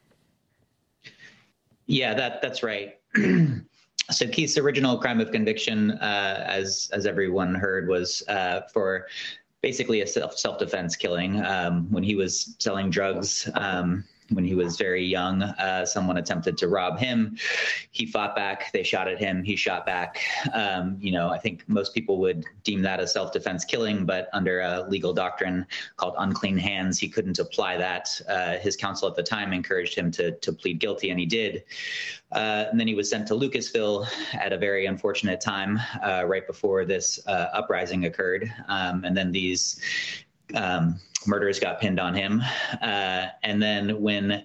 Yeah, that that's right. So Keith's original crime of conviction, uh, as as everyone heard, was uh, for basically a self self-defense killing um, when he was selling drugs. Um, When he was very young, uh, someone attempted to rob him. He fought back. They shot at him. He shot back. Um, you know, I think most people would deem that a self-defense killing, but under a legal doctrine called unclean hands, he couldn't apply that. Uh, his counsel at the time encouraged him to, to plead guilty, and he did. Uh, and then he was sent to Lucasville at a very unfortunate time, uh, right before this uh, uprising occurred. Um, and then these Um, murders got pinned on him. Uh, and then when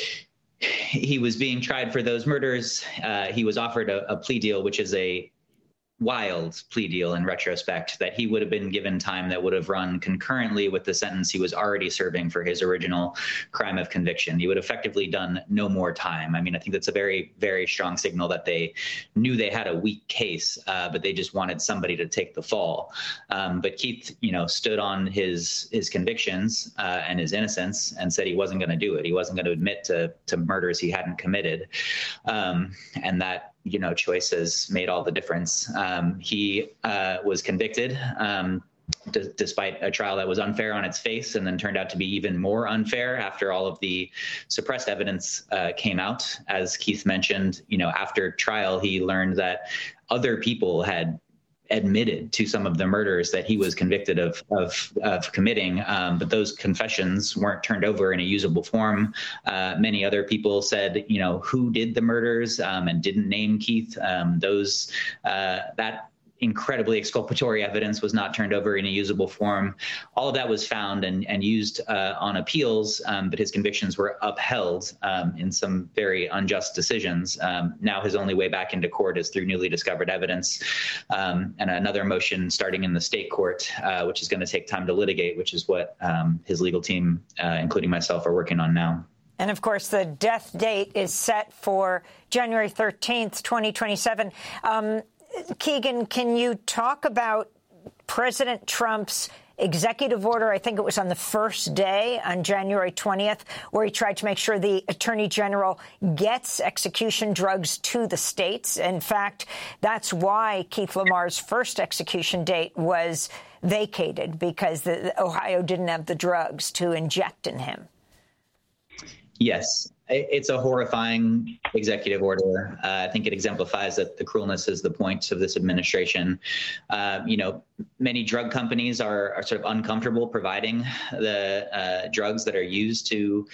he was being tried for those murders, uh, he was offered a, a plea deal, which is a wild plea deal in retrospect, that he would have been given time that would have run concurrently with the sentence he was already serving for his original crime of conviction. He would have effectively done no more time. I mean, I think that's a very, very strong signal that they knew they had a weak case, uh, but they just wanted somebody to take the fall. Um, but Keith, you know, stood on his his convictions uh, and his innocence and said he wasn't going to do it. He wasn't going to admit to to murders he hadn't committed. Um, and that, you know, choices made all the difference. Um, he uh, was convicted um, d- despite a trial that was unfair on its face, and then turned out to be even more unfair after all of the suppressed evidence uh, came out. As Keith mentioned, you know, after trial, he learned that other people had admitted to some of the murders that he was convicted of of, of committing, um, but those confessions weren't turned over in a usable form. Uh, many other people said, you know, who did the murders um, and didn't name Keith. Um, those uh, that incredibly exculpatory evidence was not turned over in a usable form. All of that was found and, and used uh, on appeals, um, but his convictions were upheld um, in some very unjust decisions. Um, now his only way back into court is through newly discovered evidence, um, and another motion starting in the state court, uh, which is going to take time to litigate, which is what um, his legal team, uh, including myself, are working on now. And, of course, the death date is set for January thirteenth, twenty twenty-seven. Um, Keegan, can you talk about President Trump's executive order? I think it was on the first day, on January twentieth, where he tried to make sure the attorney general gets execution drugs to the states. In fact, that's why Keith Lamar's first execution date was vacated, because the, Ohio didn't have the drugs to inject in him. Yes. It's a horrifying executive order. Uh, I think it exemplifies that the cruelness is the point of this administration. Uh, you know, many drug companies are, are sort of uncomfortable providing the uh, drugs that are used to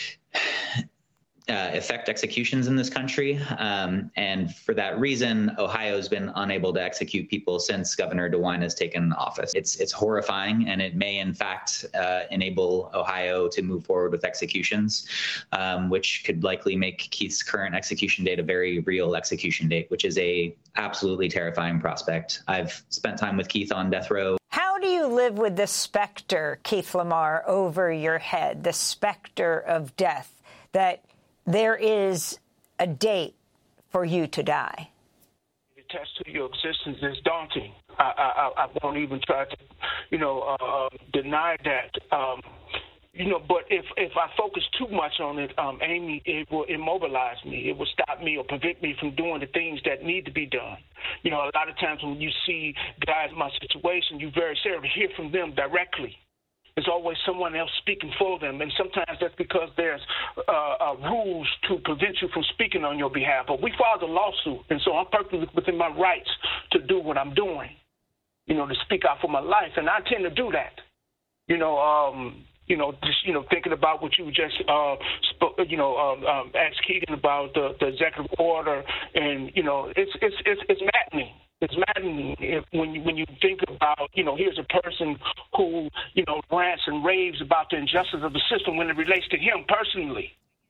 Uh, effect executions in this country. Um, and for that reason, Ohio has been unable to execute people since Governor DeWine has taken office. It's it's horrifying, and it may, in fact, uh, enable Ohio to move forward with executions, um, which could likely make Keith's current execution date a very real execution date, which is a absolutely terrifying prospect. I've spent time with Keith on death row. How do you live with the specter, Keith Lamar, over your head, the specter of death, that there is a date for you to die? Attached to your existence is daunting. I, I, I won't even try to, you know, uh, deny that. Um, you know, but if, if I focus too much on it, um, Amy, it will immobilize me. It will stop me or prevent me from doing the things that need to be done. You know, a lot of times when you see guys in my situation, you very seldom hear from them directly. There's always someone else speaking for them, and sometimes that's because there's uh, uh, rules to prevent you from speaking on your behalf. But we filed a lawsuit, and so I'm perfectly within my rights to do what I'm doing, you know, to speak out for my life, and I tend to do that. You know, um, you know, just you know, thinking about what you just uh, spoke, you know, um, um, asked Keegan about the, the executive order, and you know, it's it's it's, it's maddening. It's maddening if, when you when you think about, you know, here's a person who, you know, rants and raves about the injustice of the system when it relates to him personally.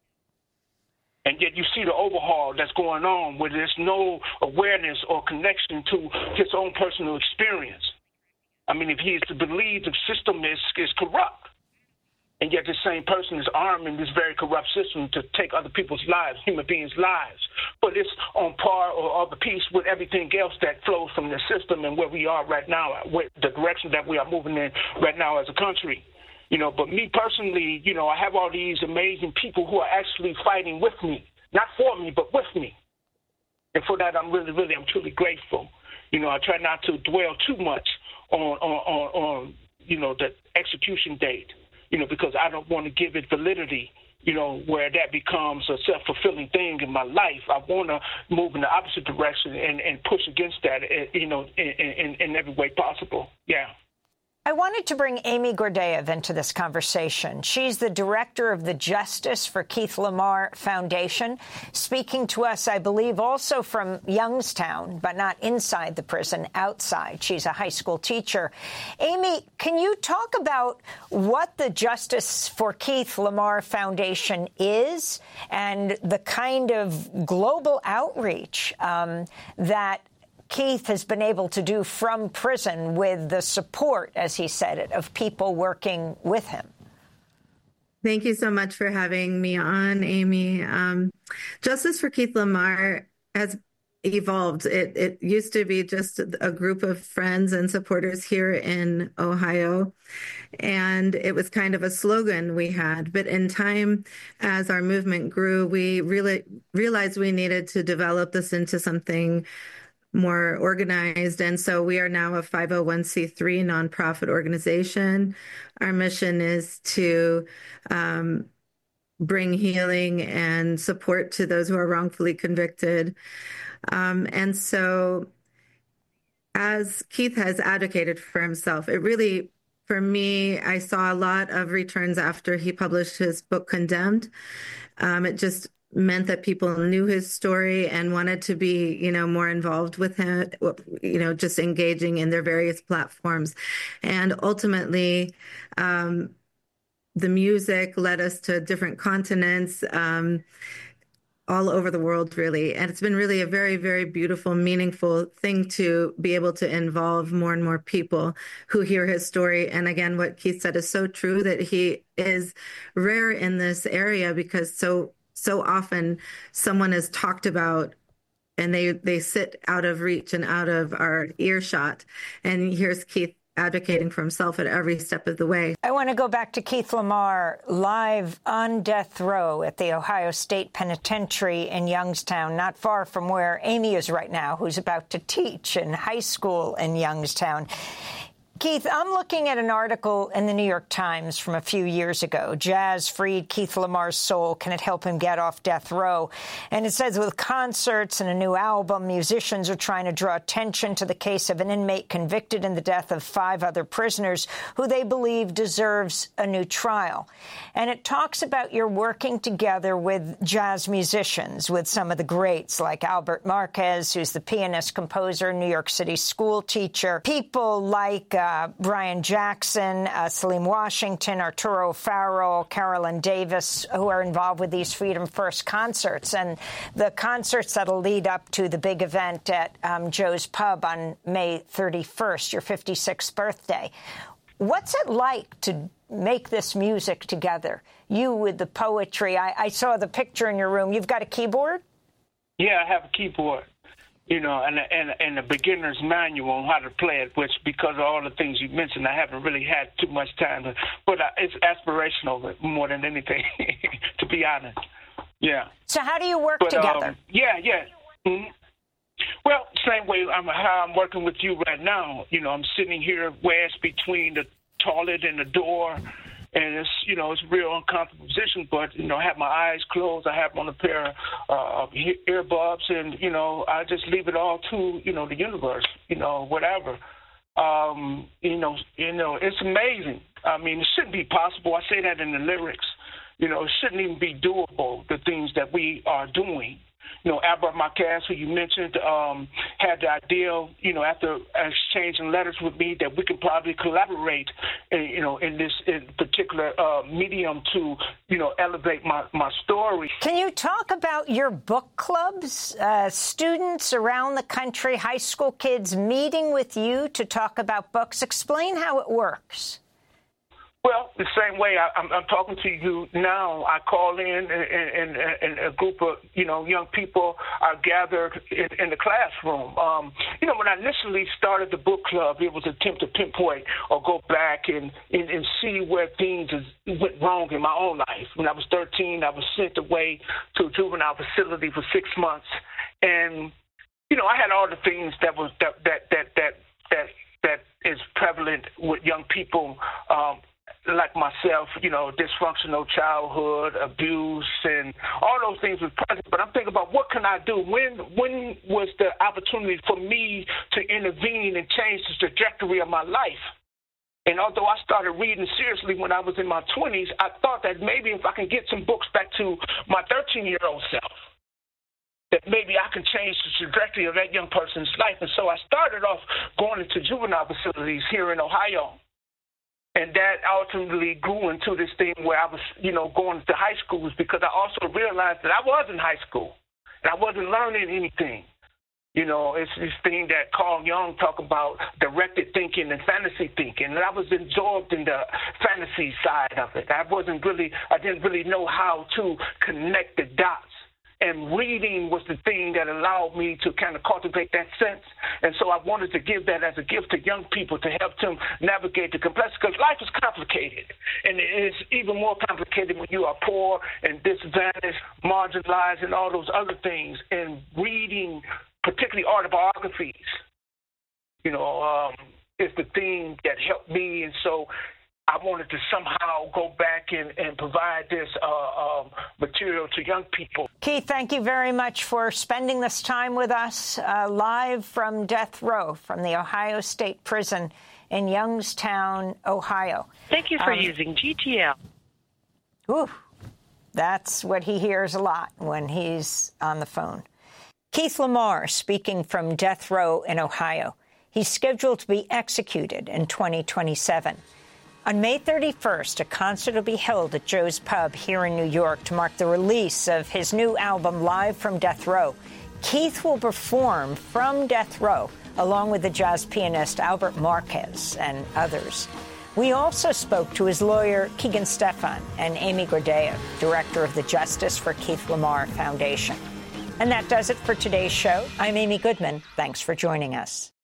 And yet you see the overhaul that's going on where there's no awareness or connection to his own personal experience. I mean, if he is to believe the system is, is corrupt, and yet this same person is armed in this very corrupt system to take other people's lives, human beings' lives. But it's on par or of the piece with everything else that flows from the system and where we are right now, with the direction that we are moving in right now as a country. You know, but me personally, you know, I have all these amazing people who are actually fighting with me, not for me, but with me. And for that, I'm really, really, I'm truly grateful. You know, I try not to dwell too much on, on, on, on you know, the execution date. You know, because I don't want to give it validity, you know, where that becomes a self-fulfilling thing in my life. I want to move in the opposite direction and, and push against that, you know, in, in, in every way possible. Yeah. I wanted to bring Amy Gordeev into this conversation. She's the director of the Justice for Keith Lamar Foundation, speaking to us, I believe, also from Youngstown, but not inside the prison, outside. She's a high school teacher. Amy, can you talk about what the Justice for Keith Lamar Foundation is and the kind of global outreach um, that Keith has been able to do from prison with the support, as he said it, of people working with him? Thank you so much for having me on, Amy. Um, Justice for Keith Lamar has evolved. It, it used to be just a group of friends and supporters here in Ohio, and it was kind of a slogan we had. But in time, as our movement grew, we really realized we needed to develop this into something more organized. And so we are now a five oh one c three nonprofit organization. Our mission is to um, bring healing and support to those who are wrongfully convicted. Um, and so as Keith has advocated for himself, it really, for me, I saw a lot of returns after he published his book, Condemned. Um, it just meant that people knew his story and wanted to be, you know, more involved with him, you know, just engaging in their various platforms. And ultimately, um, the music led us to different continents, um, all over the world, really. And it's been really a very, very beautiful, meaningful thing to be able to involve more and more people who hear his story. And again, what Keith said is so true, that he is rare in this area because so So often someone is talked about and they, they sit out of reach and out of our earshot. And here's Keith advocating for himself at every step of the way. I want to go back to Keith Lamar live on death row at the Ohio State Penitentiary in Youngstown, not far from where Amy is right now, who's about to teach in high school in Youngstown. Keith, I'm looking at an article in the New York Times from a few years ago. Jazz freed Keith Lamar's soul. Can it help him get off death row? And it says with concerts and a new album, musicians are trying to draw attention to the case of an inmate convicted in the death of five other prisoners who they believe deserves a new trial. And it talks about you're working together with jazz musicians, with some of the greats like Albert Marquez, who's the pianist, composer, New York City school teacher, people like uh, Uh, Brian Jackson, uh, Salim Washington, Arturo Farrell, Carolyn Davis, who are involved with these Freedom First concerts and the concerts that'll lead up to the big event at um, Joe's Pub on May thirty-first, your fifty-sixth birthday. What's it like to make this music together? You with the poetry. I, I saw the picture in your room. You've got a keyboard? Yeah, I have a keyboard. You know, and and and a beginner's manual on how to play it, which because of all the things you mentioned, I haven't really had too much time to. But it's aspirational more than anything, to be honest. Yeah. So how do you work but, together? Um, yeah, yeah. Mm-hmm. Well, same way I'm how I'm working with you right now. You know, I'm sitting here wedged between the toilet and the door. And it's, you know, it's a real uncomfortable position, but, you know, I have my eyes closed. I have on a pair of uh, earbuds, and, you know, I just leave it all to, you know, the universe, you know, whatever. Um, you know, you know, it's amazing. I mean, it shouldn't be possible. I say that in the lyrics. You know, it shouldn't even be doable, the things that we are doing. You know, Albert Marquez, who you mentioned, um, had the idea, you know, after exchanging letters with me, that we could probably collaborate, in, you know, in this in particular uh, medium to, you know, elevate my, my story. Can you talk about your book clubs, uh, students around the country, high school kids meeting with you to talk about books? Explain how it works. Well, the same way I, I'm, I'm talking to you now, I call in and, and, and a group of, you know, young people are gathered in, in the classroom. Um, you know, when I initially started the book club, it was an attempt to pinpoint or go back and, and, and see where things went wrong in my own life. When I was thirteen, I was sent away to a juvenile facility for six months. And, you know, I had all the things that was that that that that that, that is prevalent with young people, um, like myself, you know, dysfunctional childhood, abuse, and all those things was present. But I'm thinking about what can I do? When when was the opportunity for me to intervene and change the trajectory of my life? And although I started reading seriously when I was in my twenties, I thought that maybe if I can get some books back to my thirteen-year-old self, that maybe I can change the trajectory of that young person's life. And so I started off going into juvenile facilities here in Ohio. And that ultimately grew into this thing where I was, you know, going to high schools, because I also realized that I was in high school and I wasn't learning anything. You know, it's this thing that Carl Jung talk about, directed thinking and fantasy thinking. And I was absorbed in the fantasy side of it. I wasn't really, I didn't really know how to connect the dots. And reading was the thing that allowed me to kind of cultivate that sense. And so I wanted to give that as a gift to young people to help them navigate the complexity, because life is complicated. And it is even more complicated when you are poor and disadvantaged, marginalized, and all those other things. And reading, particularly autobiographies, you know, um, is the thing that helped me. And so I wanted to somehow go back and, and provide this uh, um, material to young people. Keith, thank you very much for spending this time with us, uh, live from death row from the Ohio State Prison in Youngstown, Ohio. Thank you for um, using G T L. Ooh, that's what he hears a lot when he's on the phone. Keith Lamar speaking from death row in Ohio. He's scheduled to be executed in twenty twenty-seven. On May thirty-first, a concert will be held at Joe's Pub here in New York to mark the release of his new album, Live from Death Row. Keith will perform from death row, along with the jazz pianist Albert Marquez and others. We also spoke to his lawyer, Keegan Stefan, and Amy Gradeo, director of the Justice for Keith Lamar Foundation. And that does it for today's show. I'm Amy Goodman. Thanks for joining us.